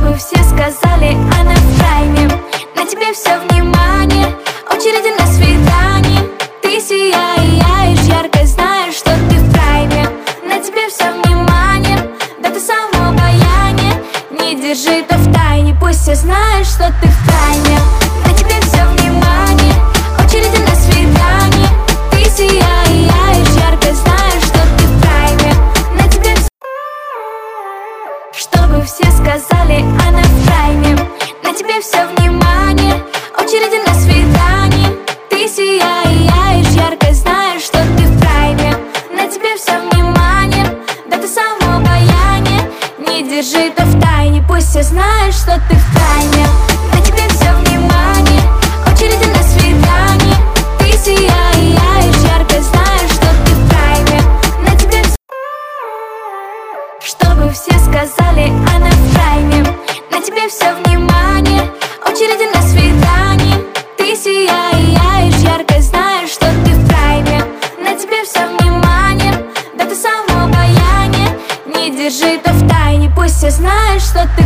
Чтобы все сказали, она в тайне. На тебе все внимание, очереди на свидание. Ты сияешь ярко, знаешь, что ты в прайме. На тебе все внимание, да ты само обаяние. Не держи это в тайне, пусть все знают, что ты в прайме. На тебе все внимание, очереди на свидание. Ты сияешь ярко, знаешь, что ты в прайме. На тебе все... Чтобы все сказали, она в прайме. На тебе все внимание, очереди на свидание. Ты сияешь ярко, знаешь, что ты в прайме. На тебе все внимание, да ты само обаяние. Не держи это в тайне, пусть все знают, что ты в прайме. На тебе все внимание, очереди на свидание. Ты сияешь ярко, знаешь, что ты в прайме. На тебе все... Чтобы все сказали, она в прайме. На тебе все внимание, очереди на свидание. Ты сияешь ярко, знаешь, что ты в прайме. На тебе все внимание, да ты само обаяние. Не держи это в тайне, пусть все знают, что ты